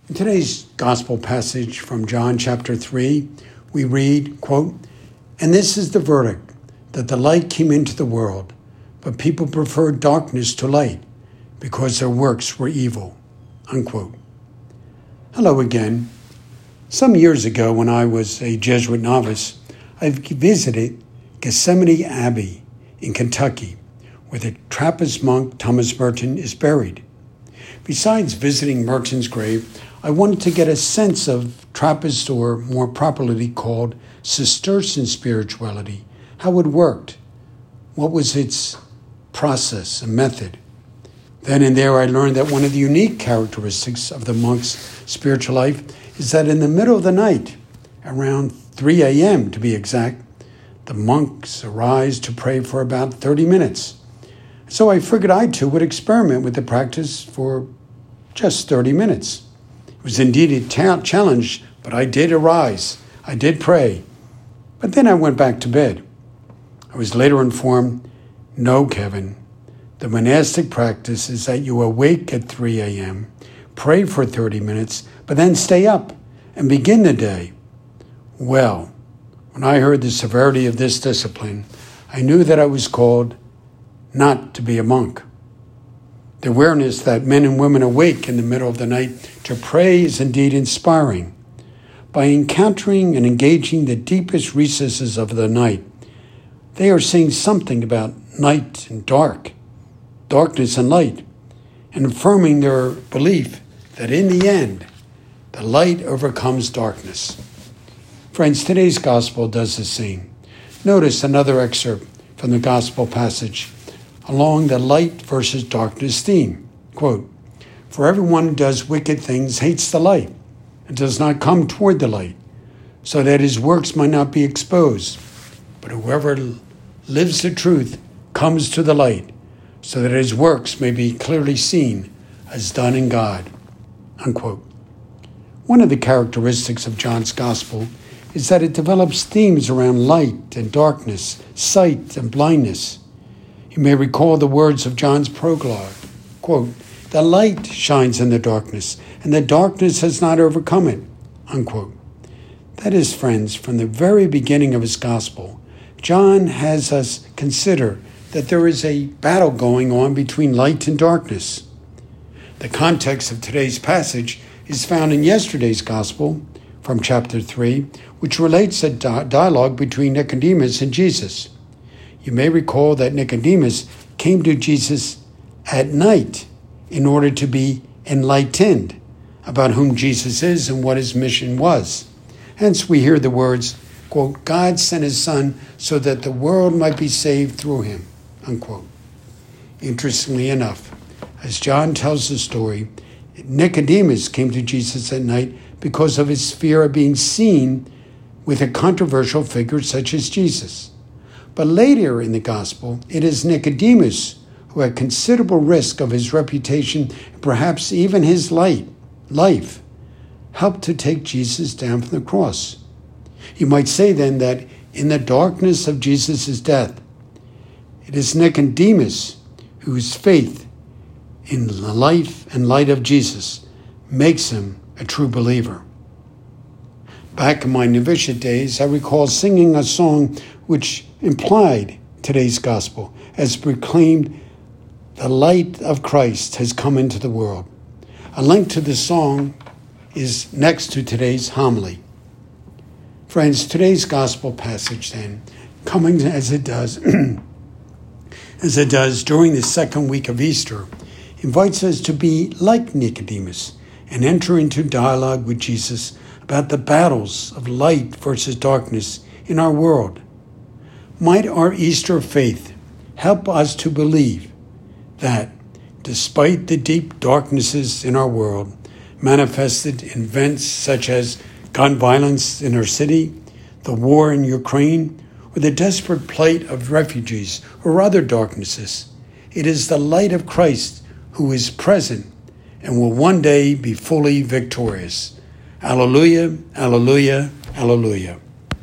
In today's gospel passage from John chapter 3, we read, quote, "And this is the verdict, that the light came into the world, but people preferred darkness to light, because their works were evil," unquote. Hello again. Some years ago, when I was a Jesuit novice, I visited Gethsemani Abbey in Kentucky, where the Trappist monk Thomas Merton is buried. Besides visiting Merton's grave, I wanted to get a sense of Trappist, or more properly called Cistercian spirituality, how it worked, what was its process and method. Then and there I learned that one of the unique characteristics of the monk's spiritual life is that in the middle of the night, around 3 a.m. to be exact, the monks arise to pray for about 30 minutes. So I figured I too would experiment with the practice for just 30 minutes. It was indeed a challenge, but I did arise. I did pray. But then I went back to bed. I was later informed, no, Kevin, the monastic practice is that you awake at 3 a.m., pray for 30 minutes, but then stay up and begin the day. Well, when I heard the severity of this discipline, I knew that I was called not to be a monk. The awareness that men and women awake in the middle of the night to pray is indeed inspiring. By encountering and engaging the deepest recesses of the night, they are saying something about night and darkness and light, and affirming their belief that in the end, the light overcomes darkness. Friends, today's gospel does the same. Notice another excerpt from the gospel passage along the light versus darkness theme. Quote, "For everyone who does wicked things hates the light and does not come toward the light, so that his works might not be exposed. But whoever lives the truth comes to the light, so that his works may be clearly seen as done in God," unquote. One of the characteristics of John's gospel is that it develops themes around light and darkness, sight and blindness. You may recall the words of John's prologue, quote, "The light shines in the darkness, and the darkness has not overcome it," unquote. That is, friends, from the very beginning of his gospel, John has us consider that there is a battle going on between light and darkness. The context of today's passage is found in yesterday's gospel from chapter 3, which relates a dialogue between Nicodemus and Jesus. You may recall that Nicodemus came to Jesus at night in order to be enlightened about whom Jesus is and what his mission was. Hence we hear the words, quote, "God sent his Son so that the world might be saved through him," unquote. Interestingly enough, as John tells the story, Nicodemus came to Jesus at night because of his fear of being seen with a controversial figure such as Jesus. But later in the gospel, it is Nicodemus who, at considerable risk of his reputation, perhaps even his life, helped to take Jesus down from the cross. You might say then that in the darkness of Jesus' death, it is Nicodemus whose faith in the life and light of Jesus makes him a true believer. Back in my novitiate days, I recall singing a song which implied today's gospel, as proclaimed, "The light of Christ has come into the world." A link to the song is next to today's homily. Friends, today's gospel passage then, coming as it does during the second week of Easter, invites us to be like Nicodemus and enter into dialogue with Jesus about the battles of light versus darkness in our world. Might our Easter faith help us to believe that, despite the deep darknesses in our world, manifested in events such as gun violence in our city, the war in Ukraine, or the desperate plight of refugees or other darknesses, it is the light of Christ who is present and will one day be fully victorious. Alleluia, alleluia, alleluia.